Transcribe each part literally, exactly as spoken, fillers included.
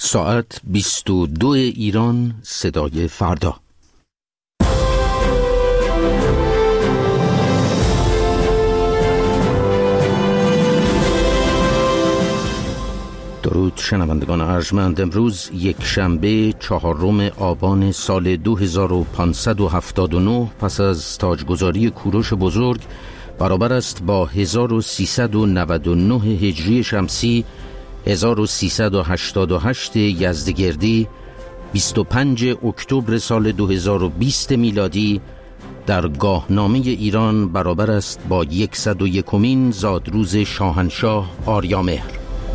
ساعت بیست و دو ایران، صدای فردا. درود شنوندگان ارجمند. امروز یک شنبه چهارم آبان سال دو هزار و پانصد و هفتاد و نه پس از تاجگذاری کوروش بزرگ برابر است با هزار و سیصد و نود و نه هجری شمسی، هزار و سیصد و هشتاد و هشت یزدگردی، بیست و پنجم اکتبر سال دو هزار و بیست میلادی در گاهنامه ایران برابر است با صد و یکمین زادروز شاهنشاه آریامهر.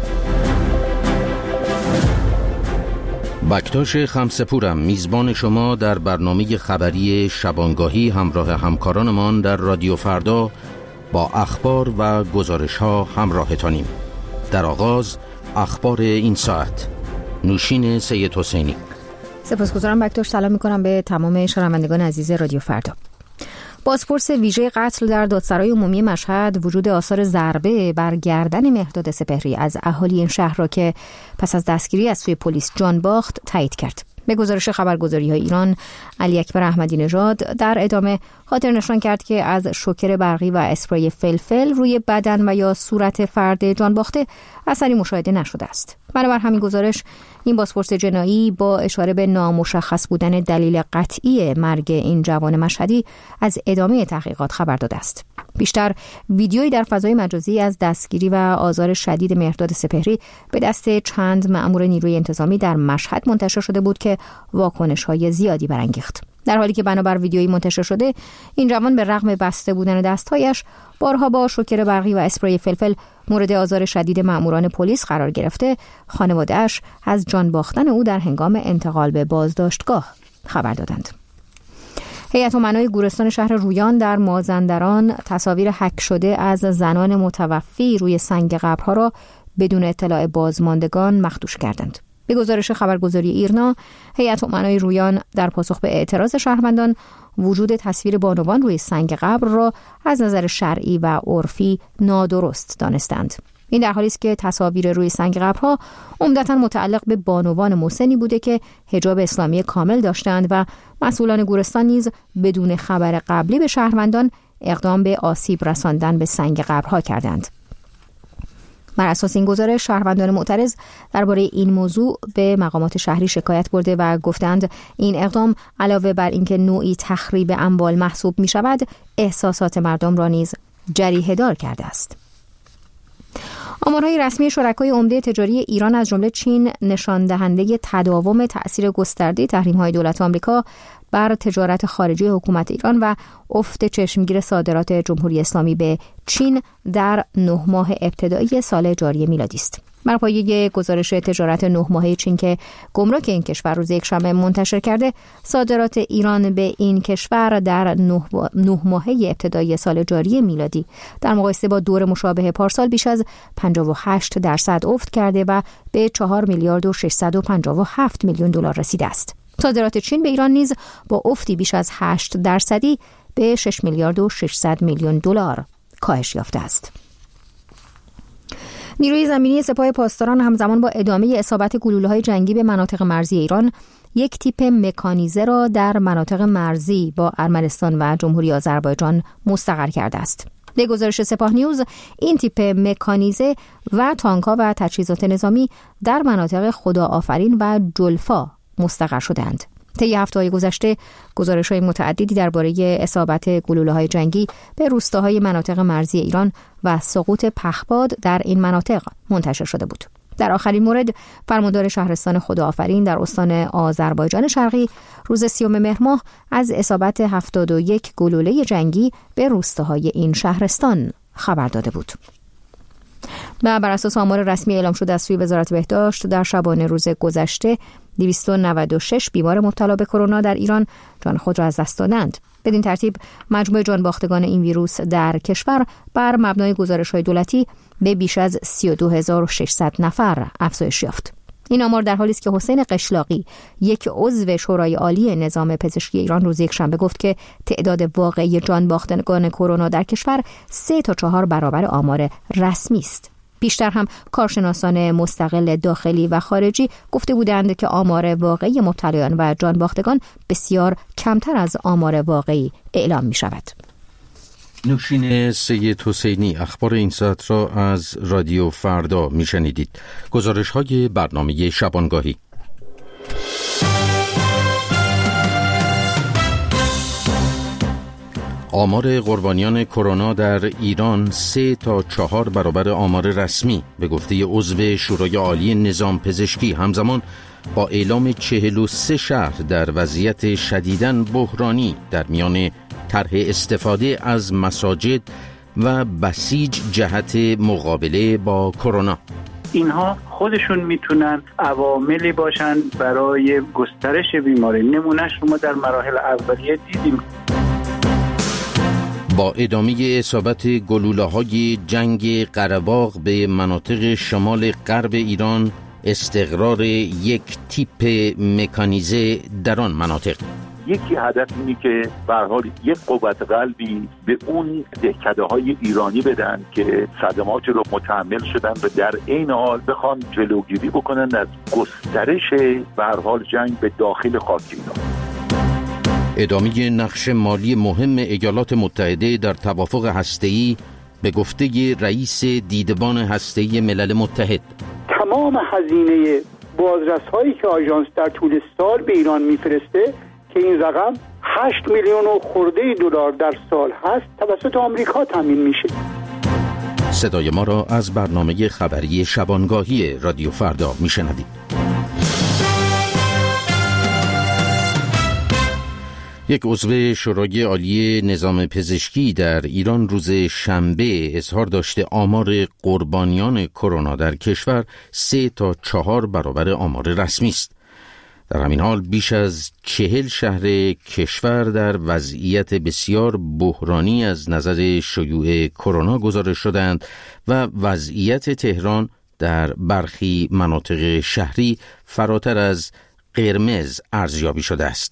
بکتاش خمسپورم میزبان شما در برنامه خبری شبانگاهی همراه همکارانمان در رادیو فردا با اخبار و گزارش ها همراهتانیم. در آغاز اخبار این ساعت. نوشین سید حسینی. سپاسگزارم بکتاش. سلام میکنم به تمام شنوندگان عزیز رادیو فردا. بازپرس ویژه قتل در دادسرای عمومی مشهد وجود آثار ضربه بر گردن مهرداد سپهری از اهالی این شهر را که پس از دستگیری از سوی پلیس جان باخت تایید کرد. به گزارش خبرگزاری‌های ایران، علی اکبر احمدی نژاد در ادامه خاطر نشان کرد که از شوکر برقی و اسپری فلفل روی بدن و یا صورت فرد جان باخته اثری مشاهده نشده است. بنابر همین گزارش، این بازپرس جنایی با اشاره به نامشخص بودن دلیل قطعی مرگ این جوان مشهدی از ادامه تحقیقات خبر داده است. بیشتر ویدیویی در فضای مجازی از دستگیری و آزار شدید مهرداد سپهری به دست چند مأمور نیروی انتظامی در مشهد منتشر شده بود که واکنش‌های زیادی برانگیخت. در حالی که بنابر ویدیویی منتشر شده، این جوان به رغم بسته بودن دست‌هایش بارها با شوکر برقی و اسپری فلفل مورد آزار شدید مأموران پلیس قرار گرفته، خانواده‌اش از جان باختن او در هنگام انتقال به بازداشتگاه خبر دادند. هیئت امنای گورستان شهر رویان در مازندران تصاویر هک شده از زنان متوفی روی سنگ قبرها را بدون اطلاع بازماندگان مخدوش کردند. به گزارش خبرگزاری ایرنا، هیئت امنای رویان در پاسخ به اعتراض شهروندان وجود تصویر بانوان روی سنگ قبر را از نظر شرعی و عرفی نادرست دانستند. این در حالی است که تصاویر روی سنگ قبرها عمدتاً متعلق به بانوان مسنی بوده که حجاب اسلامی کامل داشتند و مسئولان گورستان نیز بدون خبر قبلی به شهروندان اقدام به آسیب رساندن به سنگ قبرها کردند. بر اساس این گزارش، شهروندان معترض درباره این موضوع به مقامات شهری شکایت برده و گفتند این اقدام علاوه بر اینکه نوعی تخریب اموال محسوب می شود، احساسات مردم را نیز جریحه دار کرده است. آمارهای رسمی شرکای عمده تجاری ایران از جمله چین نشان دهنده تداوم تأثیر گسترده تحریم‌های دولت آمریکا بر تجارت خارجی حکومت ایران و افت چشمگیر صادرات جمهوری اسلامی به چین در نه ماه ابتدایی سال جاری میلادی است. بر پایه گزارش تجارت نه ماهه چین که گمرک این کشور روز یکشنبه منتشر کرده، صادرات ایران به این کشور در نه ماهه ابتدایی سال جاری میلادی در مقایسه با دور مشابه پارسال بیش از پنجاه و هشت درصد افت کرده و به چهار میلیارد و ششصد و پنجاه و هفت میلیون دلار رسیده است. صادرات چین به ایران نیز با افتی بیش از هشت درصدی به شش میلیارد و ششصد میلیون دلار کاهش یافته است. نیروی زمینی سپاه پاسداران همزمان با ادامه اصابت گلوله‌های جنگی به مناطق مرزی ایران، یک تیپ مکانیزه را در مناطق مرزی با ارمنستان و جمهوری آذربایجان مستقر کرده است. به گزارش سپاه نیوز، این تیپ مکانیزه و تانک‌ها و تجهیزات نظامی در مناطق خداآفرین و جلفا مستقر شدند. طی هفته‌های گذشته گزارش‌های متعددی درباره اصابت گلوله‌های جنگی به روستاهای مناطق مرزی ایران و سقوط پهپاد در این مناطق منتشر شده بود. در آخرین مورد، فرماندار شهرستان خداآفرین در استان آذربایجان شرقی روز سیوم مهر ماه از اصابت هفتاد و یک گلوله جنگی به روستاهای این شهرستان خبر داده بود. و بر اساس آمار رسمی اعلام شده از سوی وزارت بهداشت، در شبانه روز گذشته دویست و نود و شش بیمار مبتلا به کرونا در ایران جان خود را از دست دادند. بدین ترتیب مجموع جان باختگان این ویروس در کشور بر مبنای گزارش‌های دولتی به بیش از سی و دو هزار و ششصد نفر افزایش یافت. این آمار در حالی است که حسین قشلاقی، یک عضو شورای عالی نظام پزشکی ایران، روز یکشنبه گفت که تعداد واقعی جان باختگان کرونا در کشور سه تا چهار برابر آمار رسمی است. پیشتر هم کارشناسان مستقل داخلی و خارجی گفته بودند که آمار واقعی مبتلایان و جانباختگان بسیار کمتر از آمار واقعی اعلام می شود. نوشین سید حسینی اخبار این ساعت را از رادیو فردا می شنیدید. گزارش های برنامه شبانگاهی. آمار قربانیان کرونا در ایران سه تا چهار برابر آمار رسمی به گفته عضو شورای عالی نظام پزشکی همزمان با اعلام چهل و سه شهر در وضعیت شدیداً بحرانی در میان طرح استفاده از مساجد و بسیج جهت مقابله با کرونا. اینها خودشون میتونن عواملی باشن برای گسترش بیماری. نمونهش رو ما در مراحل اولیه دیدیم. با ادامه اصابت گلوله‌های جنگ قره‌باغ به مناطق شمال غرب ایران، استقرار یک تیپ مکانیزه در آن مناطق. یکی هدف اینه که به هر حال یک قوت قلبی به اون دهکده‌های ایرانی بدن که صدمات رو متحمل شدن و در عین حال بخوان جلوگیری بکنن از گسترش به هر حال جنگ به داخل خاک ایران. ادامه نقش مالی مهم ایالات متحده در توافق هسته‌ای به گفته رئیس دیدبان هسته‌ای ملل متحد. تمام هزینه بازرس‌هایی که آژانس در طول سال به ایران میفرسته که این رقم هشت میلیون و خورده دلار در سال هست توسط آمریکا تامین میشه. صدای ما را از برنامه خبری شبانگاهی رادیو فردا میشنوید. یک عضو شورای عالی نظام پزشکی در ایران روز شنبه اظهار داشته آمار قربانیان کرونا در کشور سه تا چهار برابر آمار رسمی است. در همین حال بیش از چهل شهر کشور در وضعیت بسیار بحرانی از نظر شیوع کرونا گزارش شدند و وضعیت تهران در برخی مناطق شهری فراتر از قرمز ارزیابی شده است.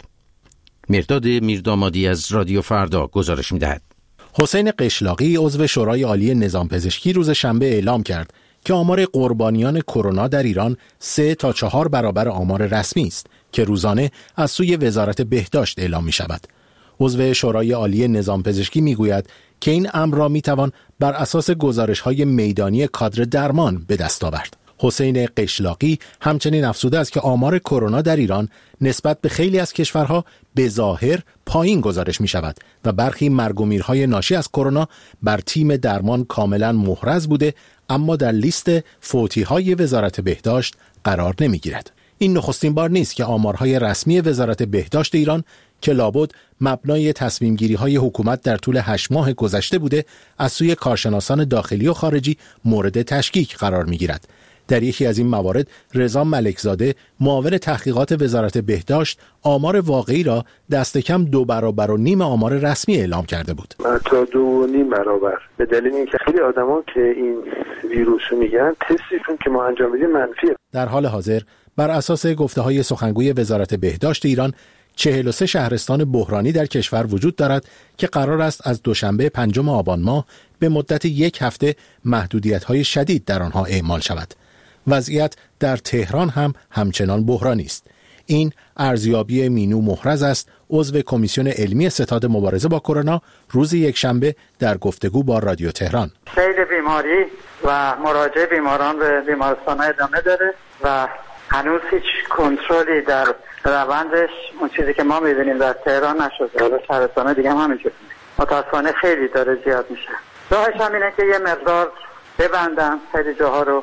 مرداد میردامادی از رادیو فردا گزارش می‌دهد. حسین قشلاقی عضو شورای عالی نظام پزشکی روز شنبه اعلام کرد که آمار قربانیان کرونا در ایران سه تا چهار برابر آمار رسمی است که روزانه از سوی وزارت بهداشت اعلام می شود. عضو شورای عالی نظام پزشکی می گوید که این امر را می توان بر اساس گزارش های میدانی کادر درمان به دست آورد. حسین قشلاقی همچنین افزوده است که آمار کرونا در ایران نسبت به خیلی از کشورها به ظاهر پایین گزارش می شود و برخی مرگ و میرهای ناشی از کرونا بر تیم درمان کاملا محرز بوده، اما در لیست فوتی‌های وزارت بهداشت قرار نمی‌گیرد. این نخستین بار نیست که آمارهای رسمی وزارت بهداشت ایران که لابد مبنای تصمیم‌گیری‌های حکومت در طول هشت ماه گذشته بوده، از سوی کارشناسان داخلی و خارجی مورد تشکیک قرار می‌گیرد. در یکی از این موارد رضا ملکزاده معاون تحقیقات وزارت بهداشت آمار واقعی را دست کم دو برابر و نیم آمار رسمی اعلام کرده بود. تا دو و نیم برابر، به دلیل اینکه خیلی آدما که این ویروس رو میگن تستشون که ما انجام میدیم منفیه. در حال حاضر بر اساس گفته‌های سخنگوی وزارت بهداشت ایران چهل و سه شهرستان بحرانی در کشور وجود دارد که قرار است از دوشنبه پنجم آبان ماه به مدت یک هفته محدودیت‌های شدید در آنها اعمال شود. وضعیت در تهران هم همچنان بحرانی است. این ارزیابی مینو محرز است، عضو کمیسیون علمی ستاد مبارزه با کرونا، روز یکشنبه در گفتگو با رادیو تهران. سیل بیماری و مراجعه بیماران به بیمارستان‌ها ادامه داره و هنوز هیچ کنترلی در روندش اون چیزی که ما می‌بینیم در تهران نشده. حالا شهرستان‌ها دیگه هم همینجور. متأسفانه خیلی داره زیاد میشه. راهش هم اینه که یه مقدار ببندن خیلی جاها رو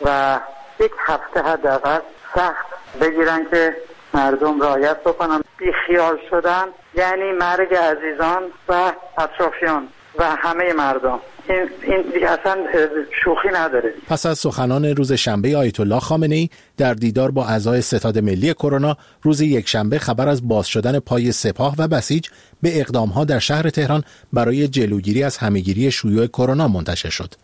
و یک هفته حداقل سخت بگیرن که مردم رعایت بکنن. بی خیال شدن یعنی مرگ عزیزان و اطرافیان و همه مردم. این این دیگه اصلا شوخی نداره. پس از سخنان روز شنبه آیت الله خامنه‌ای در دیدار با اعضای ستاد ملی کرونا، روز یکشنبه خبر از باز شدن پای سپاه و بسیج به اقدام‌ها در شهر تهران برای جلوگیری از همهگیری شیوع کرونا منتشر شد.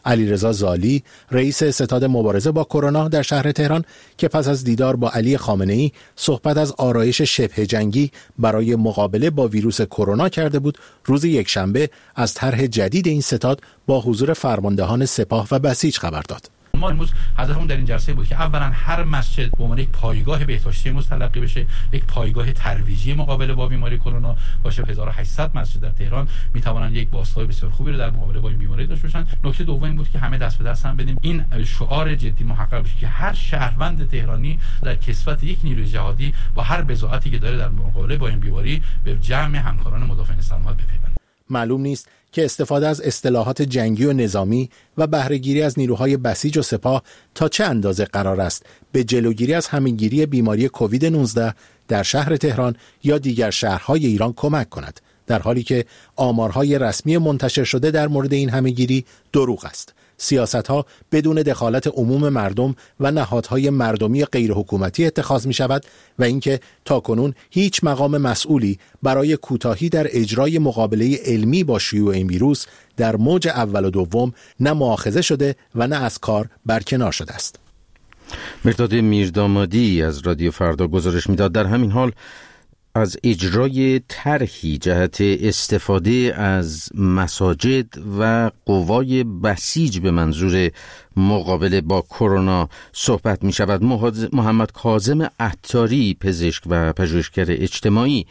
علیرضا زالی، رئیس ستاد مبارزه با کرونا در شهر تهران که پس از دیدار با علی خامنه‌ای صحبت از آرایش شبه جنگی برای مقابله با ویروس کرونا کرده بود، روز یکشنبه از طرح جدید این ستاد با حضور فرماندهان سپاه و بسیج خبر داد. ما امروز هدفمون در این جلسه بود که اولا هر مسجد به عنوان یک پایگاه بهداشتی امروز تلقی بشه، یک پایگاه ترویجی مقابله با بیماری کرونا باشه. هزار و هشتصد مسجد در تهران میتوانند یک بازتاب بسیار خوبی رو در مقابله با این بیماری داشته باشن. نکته دوم این بود که همه دست به دست هم بدیم این شعار جدی محقق بشه که هر شهروند تهرانی در کسوت یک نیروی جهادی با هر بضاعتی که داره در مقابله با این بیماری به جمع همکاران مدافعین سلامت بپیوند. معلوم نیست که استفاده از اصطلاحات جنگی و نظامی و بهره‌گیری از نیروهای بسیج و سپاه تا چه اندازه قرار است به جلوگیری از همه‌گیری بیماری کووید نوزده در شهر تهران یا دیگر شهرهای ایران کمک کند، در حالی که آمارهای رسمی منتشر شده در مورد این همه‌گیری دروغ است. سیاست‌ها بدون دخالت عموم مردم و نهادهای مردمی غیر حکومتی اتخاذ می شود و اینکه تاکنون هیچ مقام مسئولی برای کوتاهی در اجرای مقابله علمی با شیوع این ویروس در موج اول و دوم نه مؤاخذه شده و نه از کار برکنار شده است. مرداد میردامادی از رادیو فردا گزارش میداد. در همین حال از اجرای طرحی جهت استفاده از مساجد و قوای بسیج به منظور مقابله با کرونا صحبت می شود. محمد کاظم عطاری، پزشک و پژوهشگر اجتماعی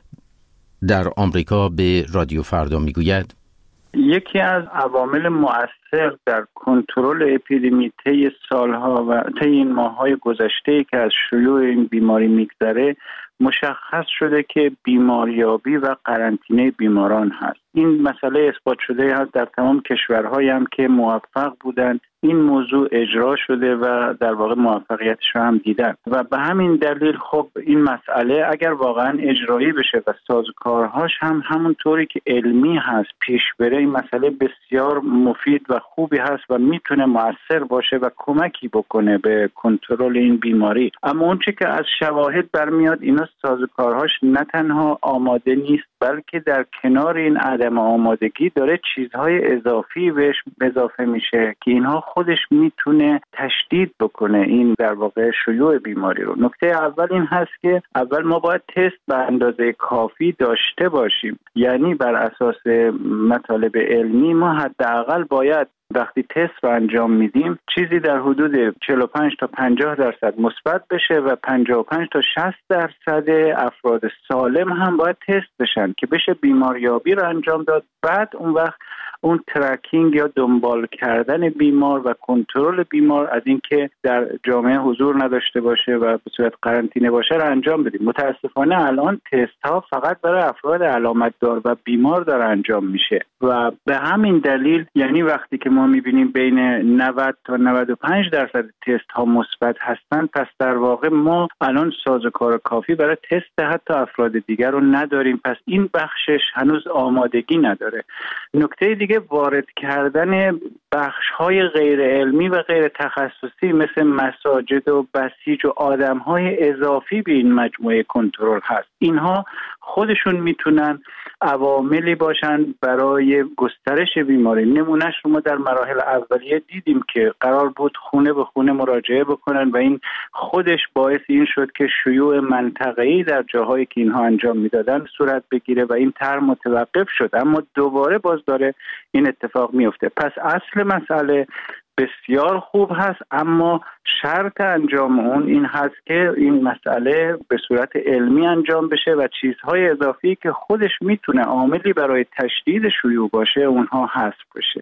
در آمریکا، به رادیو فردا می گوید یکی از عوامل مؤثر در کنترل اپیدمی طی سالها و طی این ماه‌های گذشته که از شیوع این بیماری می‌گذره مشخص شده که بیماریابی و قرنطینه بیماران هست. این مسئله اثبات شده هست در تمام کشورهایی هم که موفق بودن این موضوع اجرا شده و در واقع موفقیتش رو هم دیدن و به همین دلیل خب این مسئله اگر واقعا اجرایی بشه و سازوکارهاش هم همونطوری که علمی هست پیش بره، این مسئله بسیار مفید و خوبی هست و میتونه مؤثر باشه و کمکی بکنه به کنترل این بیماری. اما اون چه که از شواهد برمیاد اینا سازوکارهاش نه تنها آماده نیست بلکه در کنار این عدم آمادگی داره چیزهای اضافی بهش اضافه میشه که اینها خودش میتونه تشدید بکنه این در واقع شیوع بیماری رو. نکته اول این هست که اول ما باید تست به اندازه کافی داشته باشیم، یعنی بر اساس مطالب علمی ما حداقل باید وقتی تست رو انجام میدیم چیزی در حدود چهل و پنج تا پنجاه درصد مثبت بشه و پنجاه و پنج تا شصت درصد افراد سالم هم باید تست بشن که بشه بیماریابی رو انجام داد. بعد اون وقت اون ترکینگ یا دنبال کردن بیمار و کنترل بیمار از اینکه در جامعه حضور نداشته باشه و به صورت قرنطینه باشه رو انجام بدیم. متاسفانه الان تست ها فقط برای افراد علامت دار و بیمار داره انجام میشه و به همین دلیل یعنی وقتی که ما میبینیم بین نود تا نود و پنج درصد تست ها مثبت هستن، پس در واقع ما الان سازوکار کافی برای تست حتی افراد دیگر رو نداریم. پس این بخشش هنوز آمادگی نداره. نکته دیگه وارد کردن بخش‌های غیر علمی و غیر تخصصی مثل مساجد و بسیج و آدم‌های اضافی به این مجموعه کنترل هست. اینها خودشون میتونن عواملی باشن برای گسترش بیماری. نمونهش رو ما در مراحل اولیه دیدیم که قرار بود خونه به خونه مراجعه بکنن و این خودش باعث این شد که شیوع منطقه‌ای در جاهایی که اینها انجام میدادن صورت بگیره و این طرح متوقف شد، اما دوباره باز داره این اتفاق میفته. پس اصل مسئله بسیار خوب هست، اما شرط انجام اون این هست که این مسئله به صورت علمی انجام بشه و چیزهای اضافی که خودش میتونه عاملی برای تشدید شیوع باشه اونها حذف بشه.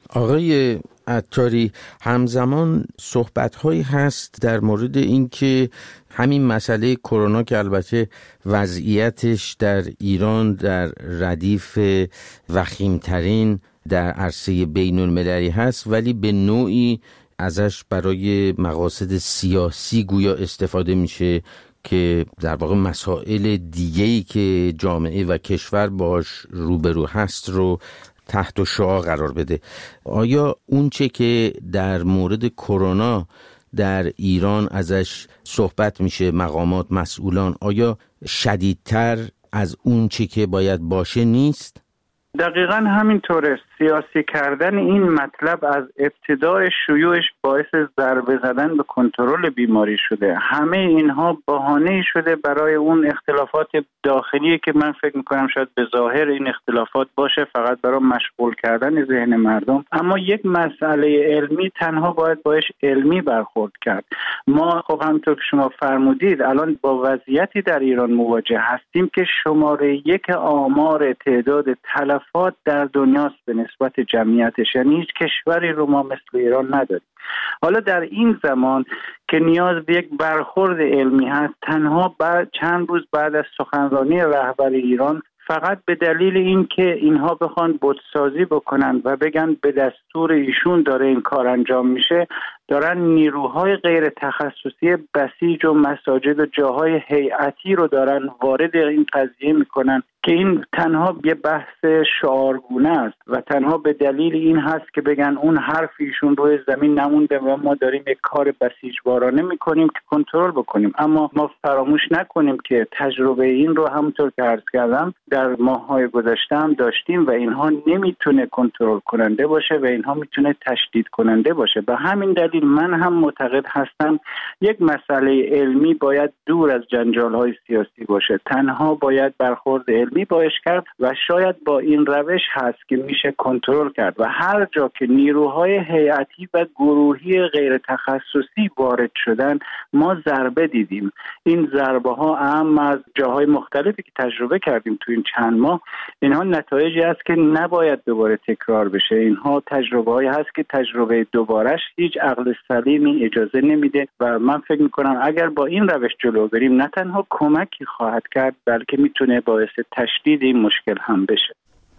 آقای عطاری، همزمان صحبت‌هایی هست در مورد اینکه همین مسئله کرونا که البته وضعیتش در ایران در ردیف وخیمترین در عرصه بین المللی هست، ولی به نوعی ازش برای مقاصد سیاسی گویا استفاده میشه که در واقع مسائل دیگه‌ای که جامعه و کشور باش روبرو هست رو تحت شعاع قرار بده. آیا اون چه که در مورد کرونا در ایران ازش صحبت میشه مقامات مسئولان، آیا شدیدتر از اون چه که باید باشه نیست؟ دقیقاً همینطوره. سیاسی کردن این مطلب از ابتدای شیوعش باعث ضربه زدن به کنترل بیماری شده. همه اینها بهانه‌ای شده برای اون اختلافات داخلی که من فکر میکنم شاید به ظاهر این اختلافات باشه، فقط برای مشغول کردن ذهن مردم. اما یک مسئله علمی تنها باید باش علمی برخورد کرد. ما خب همونطور که شما فرمودید الان با وضعیتی در ایران مواجه هستیم که شماره یک آمار تعداد تلفات در دنیاست به نسبت جمعیتش، یعنی هیچ کشوری رو ما مثل ایران نداریم. حالا در این زمان که نیاز به یک برخورد علمی هست، تنها بعد چند روز بعد از سخنرانی رهبر ایران فقط به دلیل اینکه اینها بخوان بتسازی بکنن و بگن به دستور ایشون داره این کار انجام میشه، دارن نیروهای غیر تخصصی بسیج و مساجد و جاهای هیئتی رو دارن وارد این قضیه میکنن که این تنها یه بحث شعارگونه است و تنها به دلیل این هست که بگن اون حرف ایشون روی زمین نمونده و ما داریم یک کار بسیجوارانه میکنیم که کنترل بکنیم. اما ما فراموش نکنیم که تجربه این رو همونطور که عرض کردم در ماه‌های گذشته هم داشتیم و اینها نمیتونه کنترل کننده باشه و اینها میتونه تشدید کننده باشه. به همین دلیل من هم معتقد هستم یک مسئله علمی باید دور از جنجال‌های سیاسی باشه، تنها باید برخورد علمی باش کرد و شاید با این روش هست که میشه کنترل کرد و هر جا که نیروهای هیئتی و گروهی غیر تخصصی وارد شدن ما ضربه دیدیم. این ضربه ها اهم از جاهای مختلفی که تجربه کردیم تو این چند ماه، اینها نتایجی است که نباید دوباره تکرار بشه. اینها تجربه هایی هست که تجربه دوبارش هیچ عقل سلیمی اجازه نمیده و من فکر میکنم اگر با این روش جلو بریم نه تنها کمکی خواهد کرد بلکه میتونه باعث تشدید این مشکل هم بشه.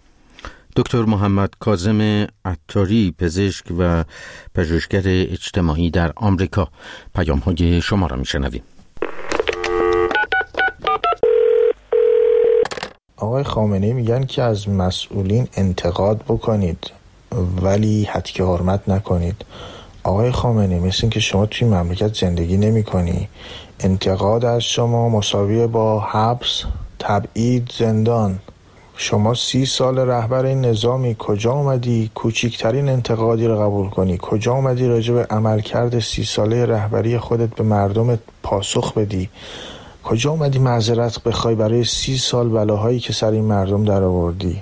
دکتر محمد کاظم عطاری، پزشک و پژوهشگر اجتماعی در آمریکا، پیام‌های شما را میشنویم. آقای خامنه‌ای میگن که از مسئولین انتقاد بکنید ولی حد حرمت نکنید. آقای خامنه‌ای مثل این که شما توی مملکت زندگی نمی کنی. انتقاد از شما مساویه با حبس، تبعید، زندان. شما سی سال رهبر این نظامی، کجا اومدی کوچکترین انتقادی رو قبول کنی؟ کجا اومدی راجع به عملکرد سی ساله رهبری خودت به مردم پاسخ بدی؟ کجا اومدی معذرت بخوای برای سی سال بلاهایی که سر این مردم در آوردی؟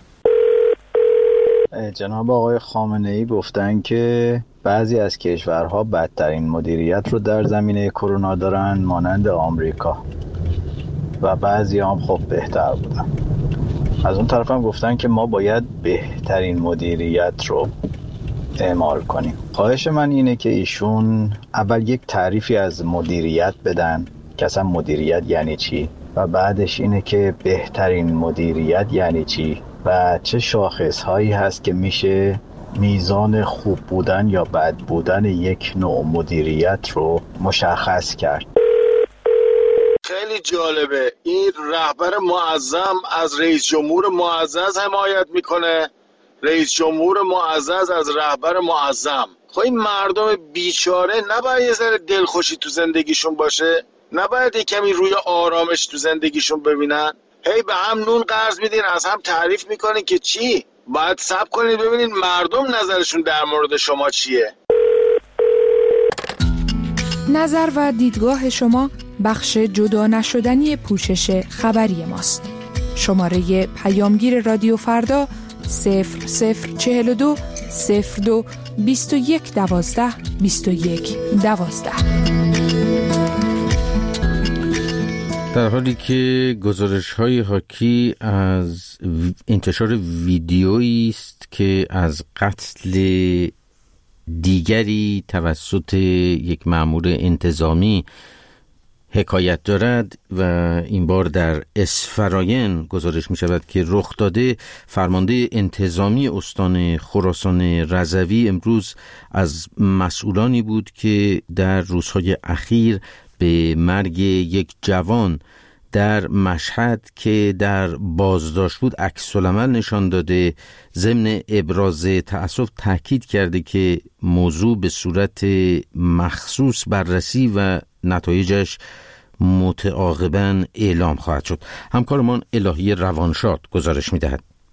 جناب آقای خامنه‌ای گفتن که بعضی از کشورها بدترین مدیریت رو در زمینه کرونا دارن مانند آمریکا و بعضی هم خب بهتر بودن. از اون طرف هم گفتن که ما باید بهترین مدیریت رو اعمال کنیم. خواهش من اینه که ایشون اول یک تعریفی از مدیریت بدن که اصلا مدیریت یعنی چی و بعدش اینه که بهترین مدیریت یعنی چی و چه شاخصهایی هست که میشه میزان خوب بودن یا بد بودن یک نوع مدیریت رو مشخص کرد. خیلی جالبه، این رهبر معظم از رئیس جمهور معزز حمایت میکنه، رئیس جمهور معزز از رهبر معظم. خب این مردم بیچاره نباید یه ذره دلخوشی تو زندگیشون باشه؟ نباید یه کمی روی آرامش تو زندگیشون ببینن؟ هی به هم نون قرض میدین، از هم تعریف میکنین که چی؟ باید صبر کنید ببینید مردم نظرشون در مورد شما چیه. نظر و دیدگاه شما بخش جدا نشدنی پوشش خبری ماست. شماره پیامگیر رادیو فردا صفر صفر چهل و دو صفر دو بیست و یک دوازده بیست و یک دوازده. در حالی که گزارش‌های حاکی از انتشار ویدیویی است که از قتل دیگری توسط یک مأمور انتظامی حکایت دارد و این بار در اسفراین گزارش می شود که رخ داده، فرمانده انتظامی استان خراسان رضوی امروز از مسئولانی بود که در روزهای اخیر به مرگ یک جوان در مشهد که در بازداشت بود عکس العمل نشان داده، ضمن ابراز تأسف تاکید کرده که موضوع به صورت مخصوص بررسی و نتایجش متعاقباً اعلام خواهد شد. همکارمان الهی روانشاد گزارش می‌دهد.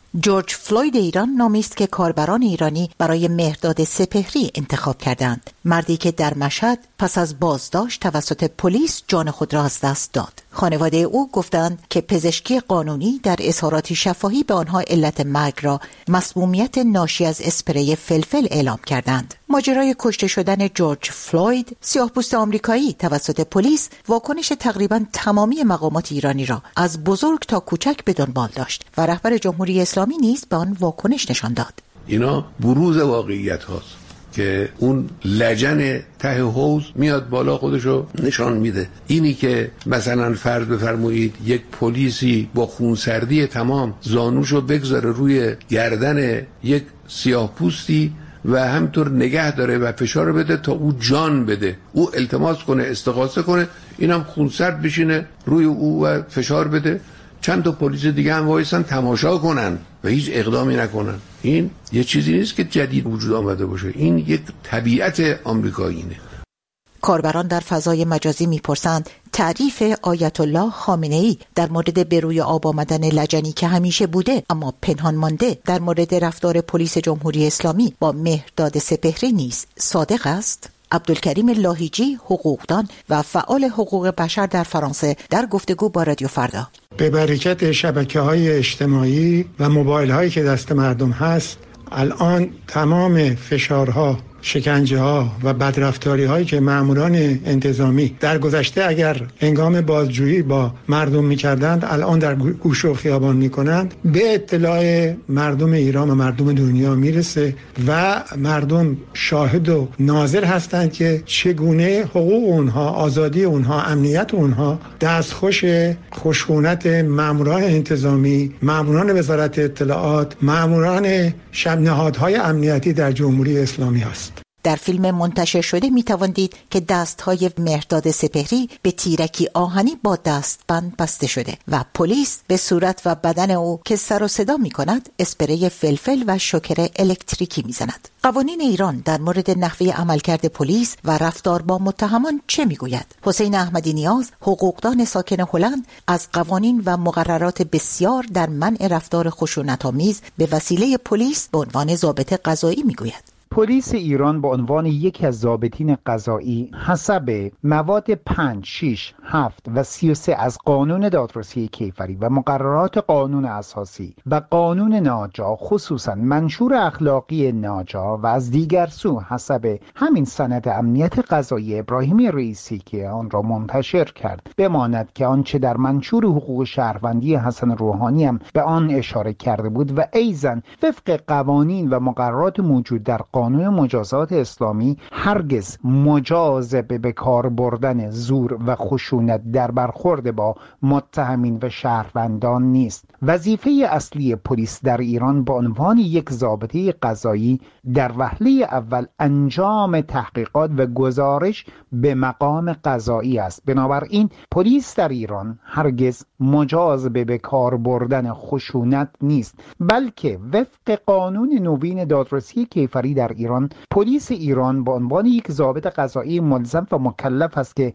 جورج فلوید ایران نامی است که کاربران ایرانی برای مهرداد سپهری انتخاب کردند. مردی که در مشهد پس از بازداشت توسط پلیس جان خود را از دست داد. خانواده او گفتند که پزشکی قانونی در اظهاراتی شفاهی به آنها علت مرگ را مسمومیت ناشی از اسپری فلفل اعلام کردند. ماجرای کشته شدن جورج فلوید، سیاه‌پوست آمریکایی توسط پلیس، واکنش تقریباً تمامی مقامات ایرانی را از بزرگ تا کوچک به دنبال داشت و رهبر جمهوری اسلامی نیز به آن واکنش نشان داد. اینا بروز واقعیت هاست که اون لجن ته حوض میاد بالا خودشو نشان میده. اینی که مثلا فرض بفرمایید یک پلیسی با خونسردی تمام زانوشو بگذاره روی گردن یک سیاه‌پوستی و همینطور نگه داره و فشار بده تا او جان بده، او التماس کنه، استغاثه کنه، اینم خونسرد بشینه روی او و فشار بده، چند تا پلیس دیگه هم وایسن تماشا کنن و هیچ اقدامی نکنن. این یه چیزی نیست که جدید وجود آمده باشه، این یک طبیعت آمریکاییه. کاربران در فضای مجازی میپرسند تعریف آیت الله خامنه‌ای در مورد به روی آب آمدن لجنی که همیشه بوده اما پنهان مانده در مورد رفتار پلیس جمهوری اسلامی با مهرداد سپهری نیز صادق است؟ عبدالکریم لاهیجی، حقوقدان و فعال حقوق بشر در فرانسه، در گفتگو با رادیو فردا: به برکت شبکه‌های اجتماعی و موبایل‌هایی که دست مردم هست، الان تمام فشارها، شکنجه ها و بدرفتاری هایی که ماموران انتظامی در گذشته اگر هنگام بازجویی با مردم میکردند الان در گوش و خیابان میکنند به اطلاع مردم ایران و مردم دنیا میرسه و مردم شاهد و ناظر هستند که چگونه حقوق اونها، آزادی اونها، امنیت اونها دستخوش خشونت ماموران انتظامی، ماموران وزارت اطلاعات، ماموران شب نهادهای امنیتی در جمهوری اسلامی است. در فیلم منتشر شده می تواندید که دستهای مهرداد سپهری به تیرکی آهنی با دستبند بسته شده و پلیس به صورت و بدن او که سر و صدا می کند اسپری فلفل و شوکر الکتریکی می زند. قوانین ایران در مورد نحوه عملکرد پلیس و رفتار با متهمان چه می گوید؟ حسین احمدی نیاز، حقوقدان ساکن هلند، از قوانین و مقررات بسیار در منع رفتار خشونت‌آمیز به وسیله پلیس به عنوان ضابط قضایی می گوید. پلیس ایران به عنوان یکی از ضابطین قضایی حسب مواد پنج، شش، هفت و سی و سه از قانون دادرسی کیفری و مقررات قانون اساسی و قانون ناجا، خصوصا منشور اخلاقی ناجا، و از دیگر سو حسب همین سند امنیت قضایی ابراهیم رئیسی که آن را منتشر کرد، بماند که آنچه در منشور حقوق شهروندی حسن روحانی هم به آن اشاره کرده بود و ایضاً وفق قوانین و مقررات موجود در قانون مجازات اسلامی هرگز مجاز به کار بردن زور و خشونت در برخورد با متهمین و شهروندان نیست. وظیفه اصلی پلیس در ایران به عنوان یک ضابطه قضایی در وهله اول انجام تحقیقات و گزارش به مقام قضایی است. بنابراین پلیس در ایران هرگز مجاز به کار بردن خشونت نیست، بلکه وفق قانون نوین دادرسی کیفری در ایران، پلیس ایران به عنوان یک ضابط قضایی ملزم و مکلف است که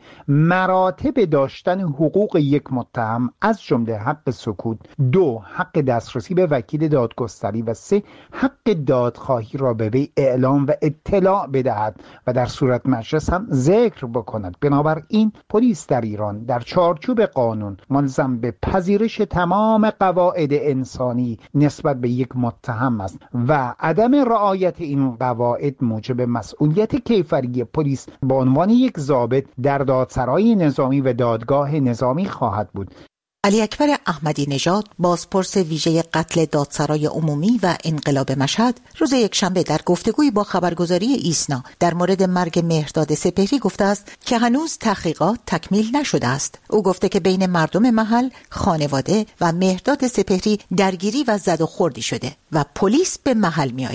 مراتب داشتن حقوق یک متهم از جمله حق سکوت، دو حق دسترسی به وکیل دادگستری و سه حق دادخواهی را به وی اعلام و اطلاع بدهد و در صورت مجلس هم ذکر بکند. بنابراین پلیس در ایران در چارچوب قانون ملزم به پذیرش تمام قواعد انسانی نسبت به یک متهم است و عدم رعایت این قواعد موجب مسئولیت کیفری پلیس به عنوان یک ضابط در دادسرای نظامی و دادگاه نظامی خواهد بود. علی اکبر احمدی نژاد، بازپرس ویژه قتل دادسرای عمومی و انقلاب مشهد، روز یکشنبه در گفتگویی با خبرگزاری ایسنا در مورد مرگ مهرداد سپهری گفته است که هنوز تحقیقات تکمیل نشده است. او گفته که بین مردم محل، خانواده و مهرداد سپهری درگیری و زد و خوردی شده و پلیس به محل می آید.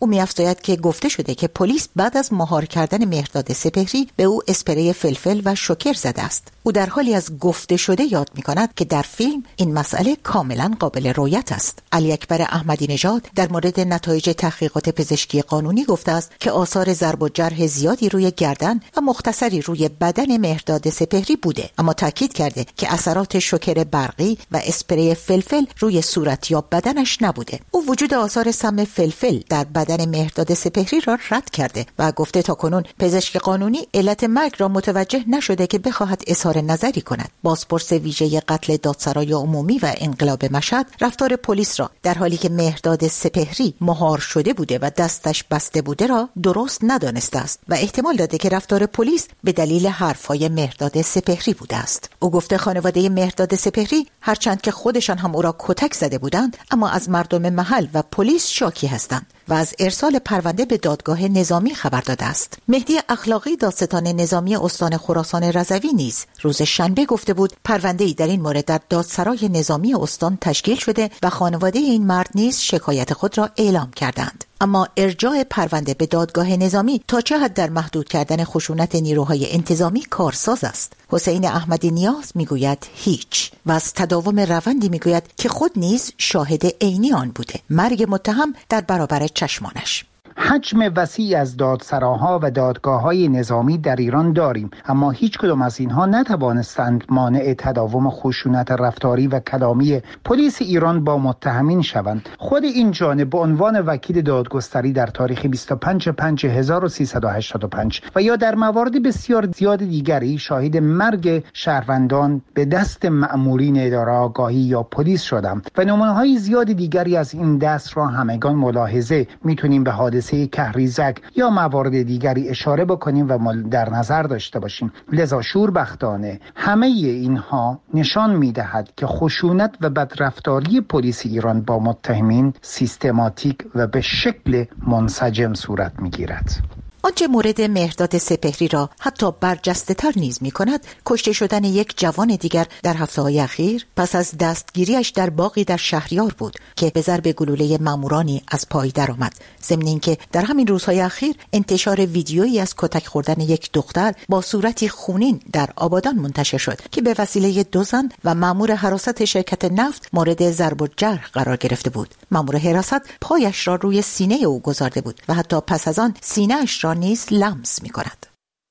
او می‌افزاید که گفته شده که پلیس بعد از مهار کردن مهرداد سپهری به او اسپری فلفل و شوکر زده است. او در حالی از گفته شده یاد می‌کند که در فیلم این مسئله کاملا قابل رویت است. علی اکبر احمدی نژاد در مورد نتایج تحقیقات پزشکی قانونی گفته است که آثار ضرب و جرح زیادی روی گردن و مختصری روی بدن مهرداد سپهری بوده، اما تاکید کرده که اثرات شوکر برقی و اسپری فلفل روی صورت یا بدنش نبوده. او وجود آثار سم فلفل در بدن مهرداد سپهری را رد کرده و گفته تاکنون پزشک قانونی علت مرگ را متوجه نشده که بخواهد اظهار نظری کند. بازپرس ویژه قتل دادسرای عمومی و انقلاب مشهد رفتار پلیس را در حالی که مهرداد سپهری مهار شده بوده و دستش بسته بوده را درست ندانسته است و احتمال داده که رفتار پلیس به دلیل حرفهای مهرداد سپهری بوده است. او گفته خانواده مهرداد سپهری هرچند که خودشان هم او را کتک زده بودند، اما از مردم محل و پلیس شاکی هستند و از ارسال پرونده به دادگاه نظامی خبر داده است. مهدی اخلاقی دادستان نظامی استان خراسان رضوی نیز روز شنبه گفته بود پرونده‌ای در این مورد در دادسرای نظامی استان تشکیل شده و خانواده این مرد نیز شکایت خود را اعلام کردند. اما ارجاع پرونده به دادگاه نظامی تا چه حد در محدود کردن خشونت نیروهای انتظامی کارساز است؟ حسین احمدی نیاز میگوید هیچ و از تداوم روندی میگوید که خود نیز شاهد عینی آن بوده، مرگ متهم در برابر چشمانش. حجم وسیع از دادسراها و دادگاه‌های نظامی در ایران داریم، اما هیچ کدام از اینها نتوانستند مانع تداوم خشونت رفتاری و کلامی پلیس ایران با متهمین شوند. خود این جانب به عنوان وکیل دادگستری در تاریخ بیست و پنجم مهر هزار و سیصد و هشتاد و پنج و یا در موارد بسیار زیاد دیگری شاهد مرگ شهروندان به دست مأمورین اداره آگاهی یا پلیس شدم و نمونه‌های زیاد دیگری از این دست را همگان ملاحظه میتونیم به حادثه کهریزک یا موارد دیگری اشاره بکنیم و در نظر داشته باشیم. لذا شوربختانه همه اینها نشان میدهد که خشونت و بدرفتاری پلیس ایران با متهمین سیستماتیک و به شکل منسجم صورت میگیرد. آنچه مورد مهرداد سپهری را حتی برجسته تر نیز می کند کشته شدن یک جوان دیگر در هفته های اخیر پس از دستگیریش در باغی در شهریار بود که به ضرب گلوله مامورانی از پای درآمد. ضمن اینکه در همین روزهای اخیر انتشار ویدیویی از کتک خوردن یک دختر با صورتی خونین در آبادان منتشر شد که به وسیله دو زن و مامور حراست شرکت نفت مورد ضرب و جرح قرار گرفته بود. مامور حراست پایش را روی سینه او گذارده بود و حتی پس از آن سینه‌اش را نیز لمس می کند.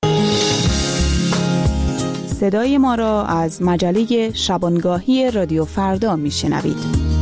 صدای ما را از مجله شبانگاهی رادیو فردا می شنوید.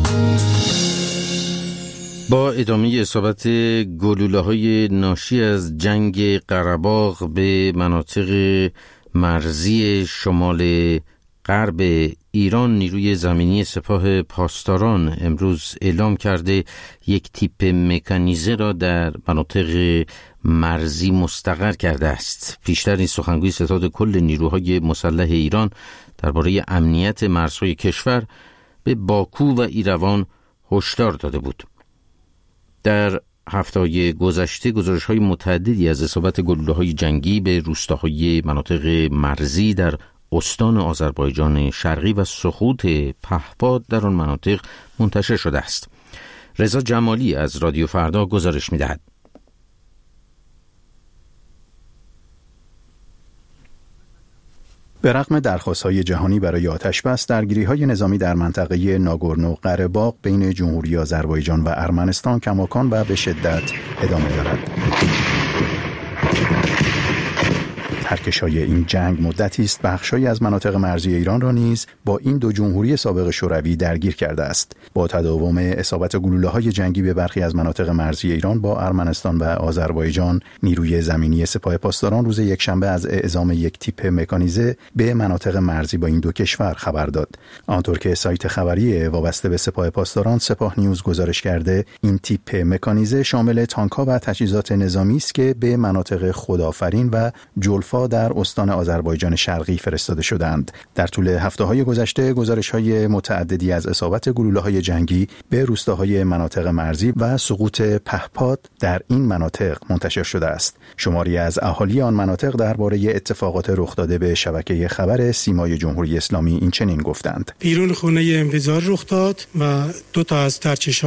با ادامه اصابت گلوله‌های ناشی از جنگ قره‌باغ به مناطق مرزی شمال غرب ایران، نیروی زمینی سپاه پاسداران امروز اعلام کرده یک تیپ مکانیزه را در مناطق مرزی مستقر کرده است. پیشتر این سخنگوی ستاد کل نیروهای مسلح ایران درباره امنیت مرزهای کشور به باکو و ایروان هشدار داده بود. در هفته‌های گذشته گزارش‌های متعددی از اصابت گلوله‌های جنگی به روستاهای مناطق مرزی در استان آذربایجان شرقی و سقوط پهپاد در آن مناطق منتشر شده است. رضا جمالی از رادیو فردا گزارش می‌دهد. به رغم درخواست‌های جهانی برای آتش‌بس، درگیری‌های نظامی در منطقه ناگورنو قره‌باغ بین جمهوری آذربایجان و ارمنستان کماکان و به شدت ادامه دارد. ترکش‌های این جنگ مدتی است بخش‌هایی از مناطق مرزی ایران را نیز با این دو جمهوری سابق شوروی درگیر کرده است. با تداوم اصابت گلوله‌های جنگی به برخی از مناطق مرزی ایران با ارمنستان و آذربایجان، نیروی زمینی سپاه پاسداران روز یکشنبه از اعزام یک تیپ مکانیزه به مناطق مرزی با این دو کشور خبر داد. آنطور که سایت خبری وابسته به سپاه پاسداران سپاه نیوز گزارش کرده، این تیپ مکانیزه شامل تانک‌ها و تجهیزات نظامی است که به مناطق خودآفرین و جلفا در استان آذربایجان شرقی فرستاده شدند. در طول هفته‌های گذشته گزارش‌های متعددی از اصابت گلوله‌های جنگی به روستاهای مناطق مرزی و سقوط پهپاد در این مناطق منتشر شده است. شماری از اهالی آن مناطق درباره اتفاقات رخ داده به شبکه خبر سیمای جمهوری اسلامی این چنین گفتند: بیرون خونه امریزار رخ داد و دو تا از ترچش‌ها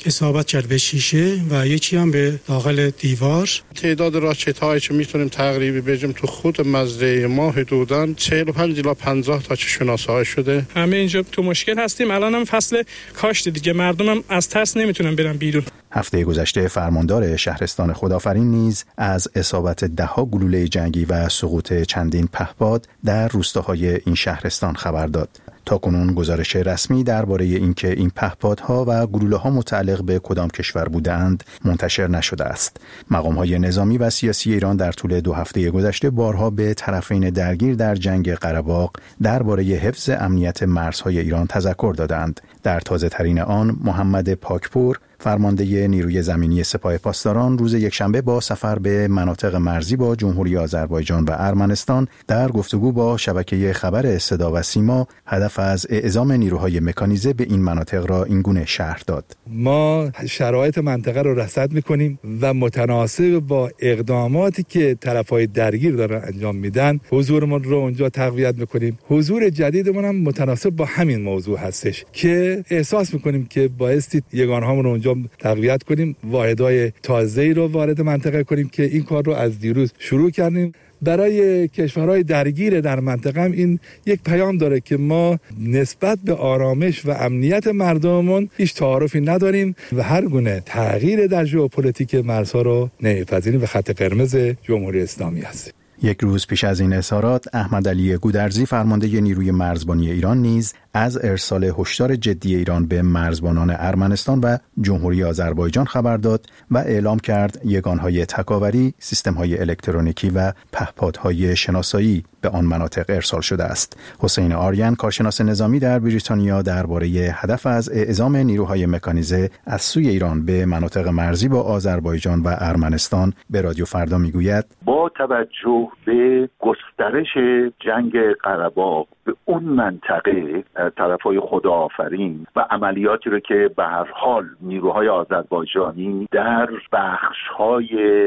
اصابت کرد به شیشه و یکی هم به داخل دیوار. تعداد راکت‌هایی که میتونیم تقریبی بگیم تو خود مزرعه ما حدوداً چهل و پنج الی پنجاه تا شناسایی شده. همه اینجا تو مشکل هستیم. الان هم فصل کاشت دیگه، مردم هم از ترس نمیتونن برن بیرون. هفته گذشته فرماندار شهرستان خدافرین نیز از اصابت ده‌ها گلوله جنگی و سقوط چندین پهپاد در روستاهای این شهرستان خبر داد. تاکنون گزارش رسمی درباره اینکه این پهپادها و گلوله‌ها متعلق به کدام کشور بودند منتشر نشده است. مقام‌های نظامی و سیاسی ایران در طول دو هفته گذشته بارها به طرفین درگیر در جنگ قره‌باغ درباره حفظ امنیت مرزهای ایران تذکر دادند. در تازه‌ترین آن محمد پاکپور فرمانده نیروی زمینی سپاه پاسداران روز یکشنبه با سفر به مناطق مرزی با جمهوری آذربایجان و ارمنستان در گفتگو با شبکه خبر صدا و سیما هدف از اعزام نیروهای مکانیزه به این مناطق را اینگونه شرح داد. ما شرایط منطقه را رصد می‌کنیم و متناسب با اقداماتی که طرف‌های درگیر دارن انجام میدن حضورمون رو اونجا تقویت می‌کنیم. حضور جدیدمون هم متناسب با همین موضوع هستش که احساس می‌کنیم که بایستی یگانهامون رو اونجا تقویت کنیم، واحدهای تازه‌ای رو وارد منطقه کنیم که این کار رو از دیروز شروع کردیم. برای کشورهای درگیر در منطقه هم این یک پیام داره که ما نسبت به آرامش و امنیت مردممون هیچ تعارفی نداریم و هر گونه تغییر در ژئوپلیتیک مرزها رو نمی‌پذیریم و خط قرمز جمهوری اسلامی است. یک روز پیش از این اظهارات احمد علی گودرزی فرمانده نیروی مرزبانی ایران نیز از ارسال هشدار جدی ایران به مرزبانان ارمنستان و جمهوری آذربایجان خبر داد و اعلام کرد یگانهای تکاوری، سیستم‌های الکترونیکی و پهپادهای شناسایی به آن مناطق ارسال شده است. حسین آریان کارشناس نظامی در بریتانیا درباره هدف از اعزام نیروهای مکانیزه از سوی ایران به مناطق مرزی با آذربایجان و ارمنستان به رادیو فردا میگوید با توجه به گسترش جنگ قره‌باغ به اون منطقه طرفای خداآفرین و عملیاتی رو که به هر حال نیروهای آذربایجانی در بخش‌های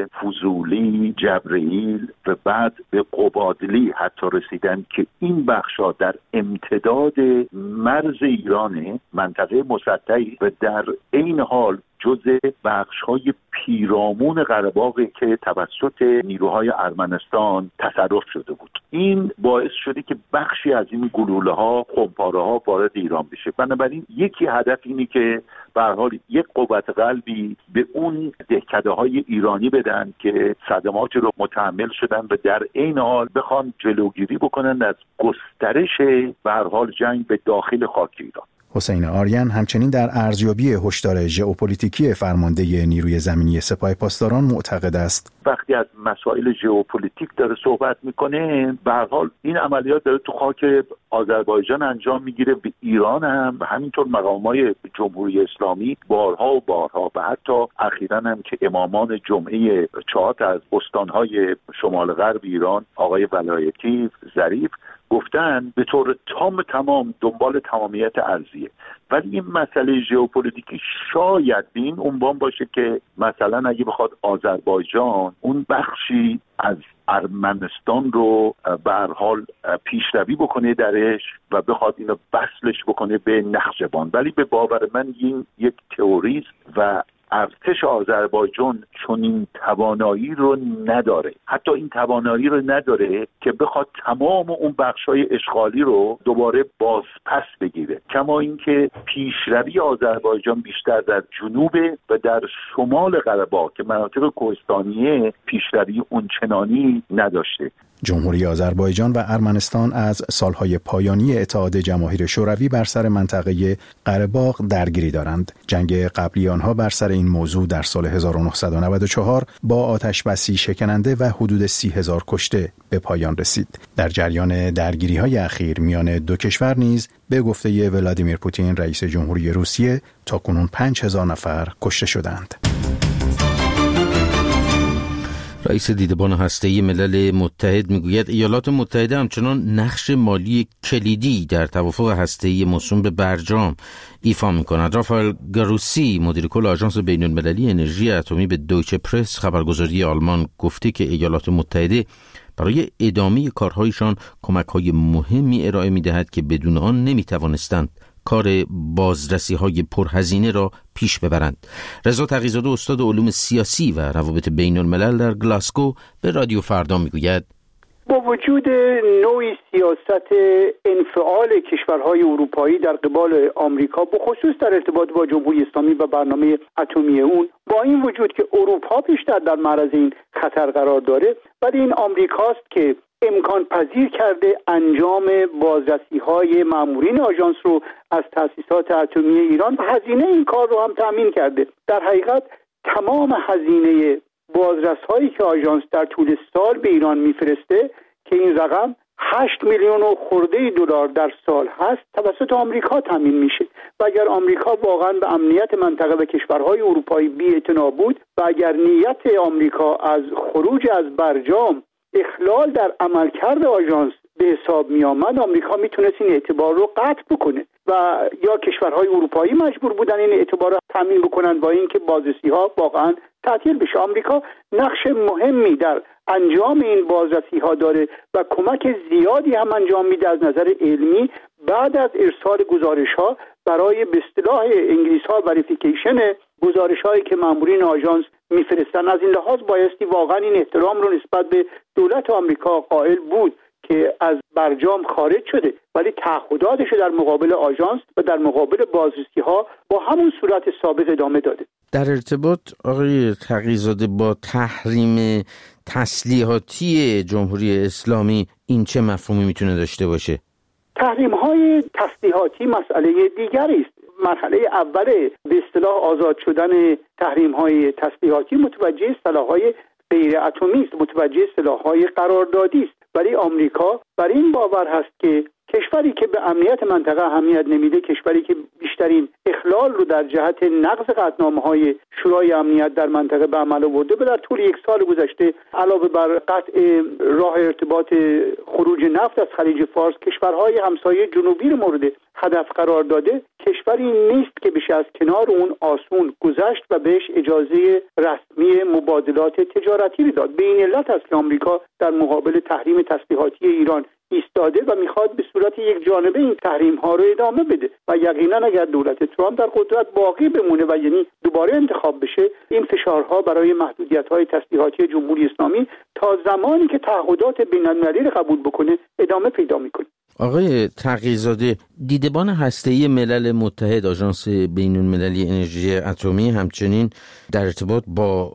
فضولی، جبرئیل و بعد به قبادلی حتی رسیدن که این بخش‌ها در امتداد مرز ایرانه، منطقه مسطحی و در عین حال جزء بخش‌های پیرامون قره‌باغی که توسط نیروهای ارمنستان تصرف شده بود. این باعث شده که بخشی از این گلوله‌ها، خمپاره‌ها وارد ایران بشه. بنابراین یکی هدف اینه که به هر حال یک قوت قلبی به اون دهکده‌های ایرانی بدن که صدماتی رو متحمل شدن و در عین حال بخوان جلوگیری بکنن از گسترش به هر حال جنگ به داخل خاک ایران. حسین آریان همچنین در ارزیابی هشدار ژئوپلیتیکی فرمانده نیروی زمینی سپاه پاسداران معتقد است وقتی از مسائل ژئوپلیتیک داره صحبت میکنه به هر حال این عملیات داره تو خاک آذربایجان انجام میگیره، به ایران هم و همینطور مقامات جمهوری اسلامی بارها و بارها و حتی اخیراً هم که امامان جمعه چهار از استانهای شمال غرب ایران آقای ولایتی ظریف گفتن به طور تام تمام دنبال تمامیت ارضیه. ولی این مسئله ژئوپلیتیکی شاید به این عنوان باشه که مثلا اگه بخواد آذربایجان اون بخشی از ارمنستان رو به هر حال پیشروی بکنه درش و بخواد اینو وصلش بکنه به نخجوان، ولی به باور من این یک تئوریست و ارتش آذربایجان چون این توانایی رو نداره، حتی این توانایی رو نداره که بخواد تمام اون بخشای اشغالی رو دوباره بازپس بگیره. کما اینکه پیشروی آذربایجان بیشتر در جنوب و در شمال قره‌باغ که مناطق کوهستانیه پیشروی اونچنانی نداشته. جمهوری آذربایجان و ارمنستان از سالهای پایانی اتحاد جماهیر شوروی بر سر منطقه قره‌باغ درگیری دارند. جنگ قبلی آنها بر سر این موضوع در سال هزار و نهصد و نود و چهار با آتش بسی شکننده و حدود سی هزار کشته به پایان رسید. در جریان درگیری‌های اخیر میان دو کشور نیز به گفته ولادیمیر پوتین رئیس جمهوری روسیه تاکنون پنج هزار نفر کشته شدند. رئیس دیدبان هسته‌ای ملل متحد میگوید ایالات متحده همچنان نقش مالی کلیدی در توافق هسته‌ای موسوم به برجام ایفا می‌کند. رافائل گروسی مدیر کل آژانس بین‌المللی انرژی اتمی به دویچه پرس خبرگزاری آلمان گفته که ایالات متحده برای ادامه کارهایشان کمک‌های مهمی ارائه می‌دهد که بدون آن نمی‌توانستند کار بازرسی‌های پرهزینه را پیش ببرند. رضا تقی‌زاده استاد علوم سیاسی و روابط بین الملل در گلاسگو به رادیو فردا میگوید با وجود نوعی سیاست انفعال کشورهای اروپایی در قبال آمریکا به خصوص در ارتباط با جمهوری اسلامی و برنامه اتمی اون، با این وجود که اروپا بیشتر در معرض این خطر قرار داره، ولی این آمریکاست که امکان پذیر کرده انجام بازرسی‌های مامورین آژانس رو از تأسیسات اتمی ایران و هزینه این کار رو هم تأمین کرده. در حقیقت تمام هزینه بازرس‌هایی که آژانس در طول سال به ایران میفرسته که این رقم هشت میلیون و خورده دلار در سال هست توسط آمریکا تامین میشه و اگر آمریکا واقعا به امنیت منطقه و کشورهای اروپایی بی‌اعتنا بود و اگر نیت آمریکا از خروج از برجام اخلال در عملکرد آژانس به حساب می آمد، آمریکا میتونست این اعتبار رو قطع بکنه و یا کشورهای اروپایی مجبور بودن این اعتبار رو تامین بکنن با اینکه بازرسی ها واقعا تعطیل بشه. آمریکا نقش مهمی در انجام این بازرسی ها داره و کمک زیادی هم انجام میده از نظر علمی بعد از ارسال گزارش ها برای به اصطلاح انگلیس ها وریفیکیشن گزارش هایی که مامورین آژانس میفرستن. از این لحاظ بایستی واقعا این احترام رو نسبت به دولت آمریکا قائل بود که از برجام خارج شده ولی تعهداتش در مقابل آژانس و در مقابل بازرسی ها با همون صورت سابق ادامه داده. در ارتباط آقای تقی‌زاده با تحریم تسلیحاتی جمهوری اسلامی این چه مفهومی میتونه داشته باشه؟ تحریم های تسلیحاتی مسئله دیگری است. مرحله اول به اصطلاح آزاد شدن تحریم های تسلیحاتی متوجه سلاح‌های غیر اتمی است، متوجه سلاح‌های قراردادی است، ولی آمریکا بر این باور هست که کشوری که به امنیت منطقه اهمیت نمیده، کشوری که بیشترین اخلال رو در جهت نقض قطعنامه‌های شورای امنیت در منطقه به عمل آورده و در طول یک سال گذشته علاوه بر قطع راه ارتباط خروج نفت از خلیج فارس کشورهای همسایه جنوبی رو مورد هدف قرار داده، کشوری نیست که بشه از کنار اون آسون گذشت و بهش اجازه رسمی مبادلات تجارتی رو داد. به این علت است که آمریکا در مقابل تحریم تسلیحاتی ایران ایستاده و میخواد به صورت یک جانبه این تحریم ها رو ادامه بده و یقینا اگر دولت ترامپ در قدرت باقی بمونه و یعنی دوباره انتخاب بشه، این فشارها برای محدودیت های تسلیحاتی جمهوری اسلامی تا زمانی که تعهدات بین‌المللی رو قبول بکنه ادامه پیدا میکنه. آقای تقی‌زاده، دیدبان هسته‌ای ملل متحد آژانس بین‌المللی انرژی اتمی همچنین در ارتباط با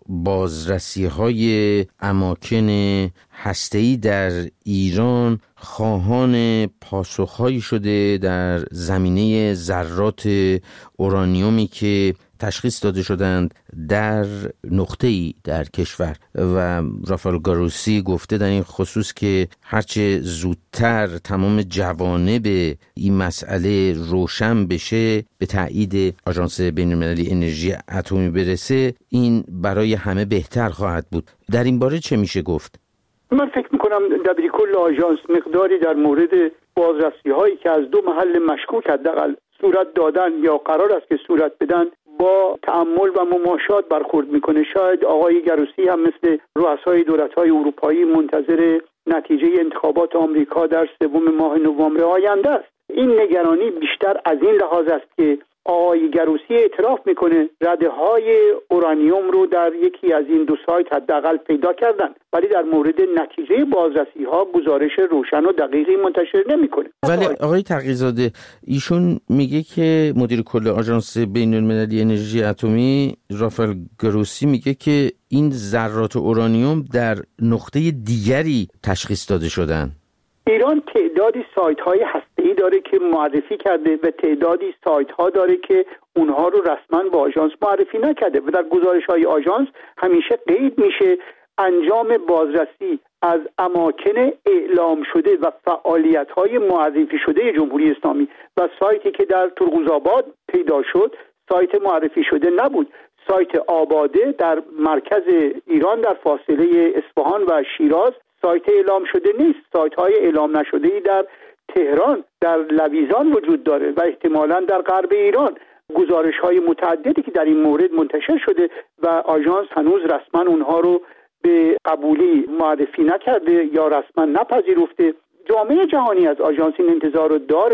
بازرسی‌های اماکن هسته‌ای در ایران خواهان پاسخهایی شده در زمینه ذرات اورانیومی که تشخیص داده شدند در نقطه‌ای در کشور و رافائل گروسی گفته در این خصوص که هرچه زودتر تمام جوانب این مسئله روشن بشه، به تایید آژانس بین‌المللی انرژی اتمی برسه، این برای همه بهتر خواهد بود. در این باره چه میشه گفت؟ من فکر میکنم دبیرکل آژانس مقداری در مورد بازرسی هایی که از دو محل مشکوک حداقل صورت دادن یا قرار است که صورت بدن با تأمل و مماشات برخورد میکنه. شاید آقای گروسی هم مثل رؤسای دولت‌های اروپایی منتظر نتیجه انتخابات آمریکا در سوم ماه نوامبر آینده است. این نگرانی بیشتر از این لحاظ است که آقای گروسی اعتراف میکنه رده‌های اورانیوم رو در یکی از این دو سایت حداقل پیدا کردن، ولی در مورد نتیجه بازرسی ها گزارش روشن و دقیقی منتشر نمیکنه. ولی آقای تقی‌زاده ایشون میگه که مدیر کل آژانس بین‌المللی انرژی اتمی رافائل گروسی میگه که این ذرات اورانیوم در نقطه دیگری تشخیص داده شدن. ایران تعدادی سایت های هسته‌ای داره که معرفی کرده و تعدادی سایت ها داره که اونها رو رسما با آژانس معرفی نکرده و در گزارش های آژانس همیشه قید میشه انجام بازرسی از اماکن اعلام شده و فعالیت های معرفی شده جمهوری اسلامی و سایتی که در ترقوزآباد پیدا شد سایت معرفی شده نبود. سایت آباده در مرکز ایران در فاصله اصفهان و شیراز سایت اعلام شده نیست. سایت های اعلام نشده ای در تهران، در لویزان وجود داره و احتمالاً در غرب ایران. گزارش های متعددی که در این مورد منتشر شده و آژانس هنوز رسما اونها رو به قبولی معرفی نکرده یا رسما نپذیرفته. جامعه جهانی از آژانس این انتظار رو داره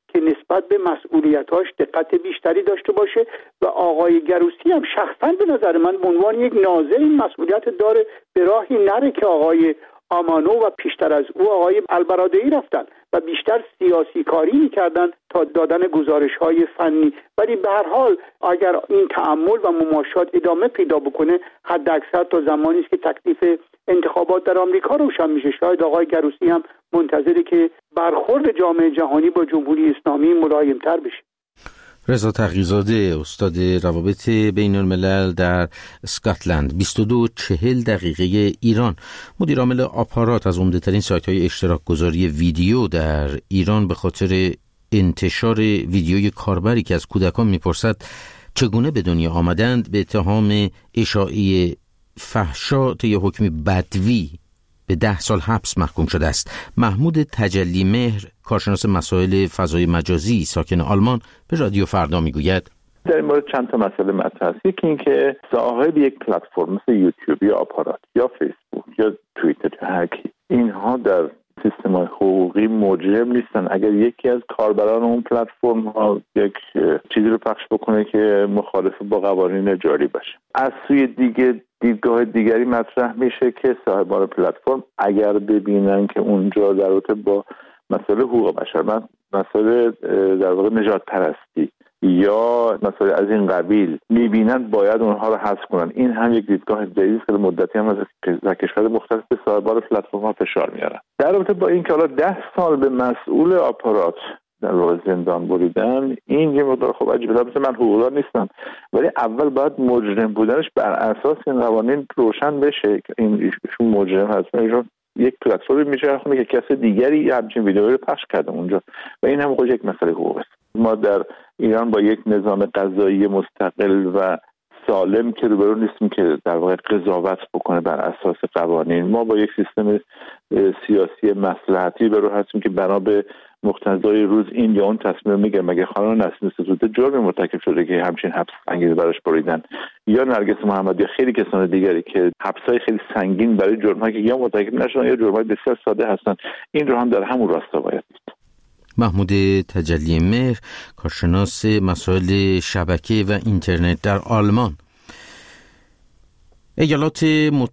که نسبت به مسئولیتاش دقت بیشتری داشته باشه و آقای گروسی هم شخصا به نظر من به عنوان یک ناظر این مسئولیت داره، به راهی نره که آقای آمانو و پیشتر از او آقای البرادعی رفتن و بیشتر سیاسی کاری میکردن تا دادن گزارش های فنی. ولی به هر حال اگر این تأمل و مماشات ادامه پیدا بکنه، حد اکثر تا زمانی است که تکلیف انتخابات در آمریکا روشن میشه. شاید آقای گروسی هم منتظره که برخورد جامعه جهانی با جمهوری اسلامی ملایم‌تر بشه. رضا تقی‌زاده، استاد روابط بین الملل در اسکاتلند، بیست و دو چهل دقیقه ایران، مدیر عامل آپارات، از عمده‌ترین سایت‌های اشتراک گذاری ویدیو در ایران، به خاطر انتشار ویدیوی کاربری که از کودکان میپرسد چگونه به دنیا آمدند به اتهام اشاعه فحشا طی حکمی بدوی به ده سال حبس محکوم شده است. محمود تجلی مهر، کارشناس مسائل فضای مجازی ساکن آلمان، به رادیو فردا میگوید در این مورد چند تا مسئله مطرح است. یکی این که صاحب یک پلتفرم مثل یوتیوب یا آپارات یا فیسبوک یا توییتر یا هر کی، اینها در سیستم‌های حقوقی مجرم نیستن. اگر یکی از کاربران اون پلتفرم ها یک چیزی رو پخش بکنه که مخالف با قوانین جاری باشه، از سوی دیگه دیدگاه دیگری مطرح میشه که صاحبان پلتفرم اگر ببینن که اونجا در رابطه با مسئله حقوق بشر، مسئله در واقع نجات پرستی یا مسئله از این قبیل میبینن، باید اونها رو حذف کنن. این هم یک دیدگاه جدیدی است که مدتی هم از کشورهای مختلف به صاحبان پلتفرم ها فشار میارن. در رابطه با این که حالا ده سال به مسئول آپارات در واقع زندان بریدن، این یه مقدار خب عجیبه. مثلا من حقوقدار نیستم، ولی اول باید مجرم بودنش بر اساس این قوانین روشن بشه که این ایشون مجرم هست. ایشون یک پلتفرمی میچرخونه که کسی دیگری همچین ویدیویی رو پخش کرده اونجا و این هم خود یک مسئله حقوق است. ما در ایران با یک نظام قضایی مستقل و سالم که روبرو نیستیم که در واقع قضاوت بکنه بر اساس قوانین. ما با یک سیستم سیاسی مصلحتی روبرو هستیم که بنا به مقتضای روز این یا اون تصمیم میگه. مگه خانم نسرین ستوده جرمی مرتکب شده که همچین حبس انگیز براش بریدن، یا نرگس محمدی یا خیلی کسان دیگری که حبسای خیلی سنگین برای جرمایی که یا مرتکب نشدن یا جرمای بسیار ساده هستن، این رو هم در همون راستا باید دید. محمود تجلی مهر، کارشناس مسائل شبکه و اینترنت در آلمان. ایالات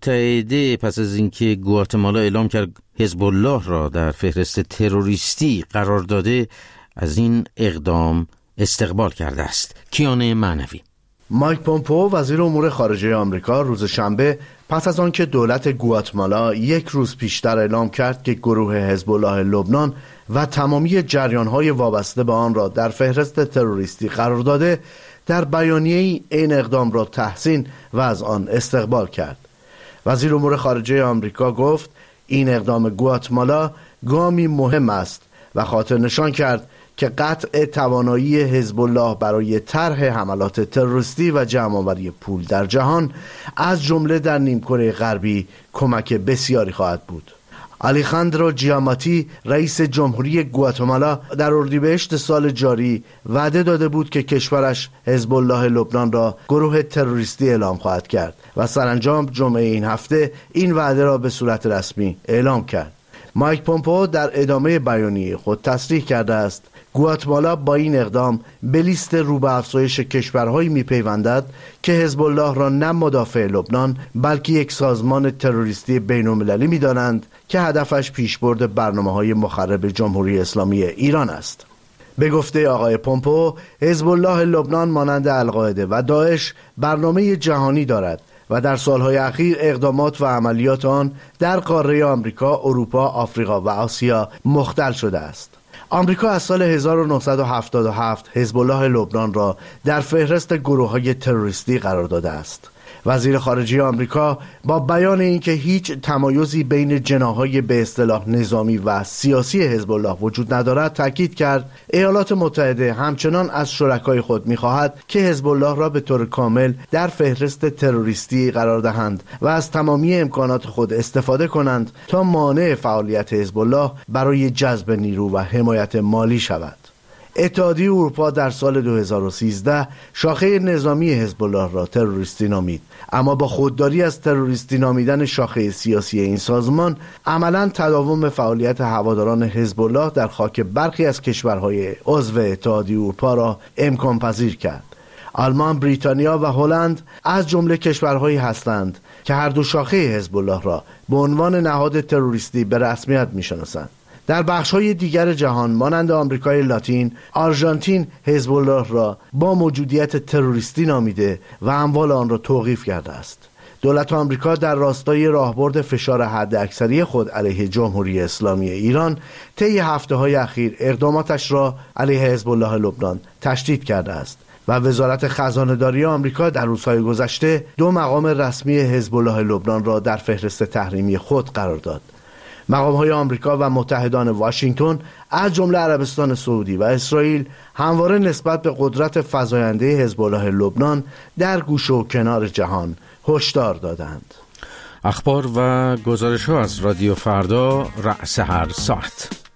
متحده پس از اینکه گواتمالا اعلام کرد حزب الله را در فهرست تروریستی قرار داده، از این اقدام استقبال کرده است. کیان معنوی. مایک پومپئو، وزیر امور خارجه آمریکا، روز شنبه پس از آنکه دولت گواتمالا یک روز پیشتر اعلام کرد که گروه حزب الله لبنان و تمامی جریان‌های وابسته به آن را در فهرست تروریستی قرار داده، در بیانیه‌ای این اقدام را تحسین و از آن استقبال کرد. وزیر امور خارجه آمریکا گفت این اقدام گواتمالا گامی مهم است و خاطر نشان کرد که قطع توانایی حزب الله برای طرح حملات تروریستی و جمع‌آوری پول در جهان، از جمله در نیمکره غربی، کمک بسیاری خواهد بود. آلیخاندرو جیاماتی، رئیس جمهوری گواتمالا، در اردیبهشت سال جاری وعده داده بود که کشورش حزب الله لبنان را گروه تروریستی اعلام خواهد کرد و سرانجام جمعه این هفته این وعده را به صورت رسمی اعلام کرد. مایک پومپئو در ادامه بیانیه خود تصریح کرده است گواتمالا با این اقدام به لیست رو به افزایش کشورهایی میپیوندد که حزب الله را نه مدافع لبنان بلکه یک سازمان تروریستی بین‌المللی میدانند که هدفش پیشبرد برنامه‌های مخرب جمهوری اسلامی ایران است. به گفته آقای پومپئو، حزب الله لبنان مانند القاعده و داعش برنامه جهانی دارد و در سالهای اخیر اقدامات و عملیات آن در قاره آمریکا، اروپا، آفریقا و آسیا مختل شده است. آمریکا از سال هزار و نهصد و هفتاد و هفت حزب الله لبنان را در فهرست گروه‌های تروریستی قرار داده است. وزیر خارجه آمریکا با بیان اینکه هیچ تمایزی بین جناح‌های به اصطلاح نظامی و سیاسی حزب الله وجود ندارد، تاکید کرد ایالات متحده همچنان از شرکای خود می‌خواهد که حزب الله را به طور کامل در فهرست تروریستی قرار دهند و از تمامی امکانات خود استفاده کنند تا مانع فعالیت حزب الله برای جذب نیرو و حمایت مالی شود. اتحادیه اروپا در سال دو هزار و سیزده شاخه نظامی حزب الله را تروریستی نامید، اما با خودداری از تروریستی نامیدن شاخه سیاسی این سازمان عملاً تداوم فعالیت هواداران حزب الله در خاک برخی از کشورهای عضو اتحادیه اروپا را امکان پذیر کرد. آلمان، بریتانیا و هلند از جمله کشورهایی هستند که هر دو شاخه حزب الله را به عنوان نهاد تروریستی به رسمیت می‌شناسند. در بخش‌های دیگر جهان مانند آمریکای لاتین، آرژانتین حزب الله را با موجودیت تروریستی نامیده و اموال آن را توقیف کرده است. دولت آمریکا در راستای راهبرد فشار حداکثری خود علیه جمهوری اسلامی ایران طی هفته‌های اخیر اقداماتش را علیه حزب الله لبنان تشدید کرده است و وزارت خزانه‌داری آمریکا در روزهای گذشته دو مقام رسمی حزب الله لبنان را در فهرست تحریمی خود قرار داد. مقام‌های آمریکا و متحدان واشنگتن از جمله عربستان سعودی و اسرائیل همواره نسبت به قدرت فزاینده حزب الله لبنان در گوشه و کنار جهان هشدار دادند. اخبار و گزارش‌ها از رادیو فردا رأس هر ساعت.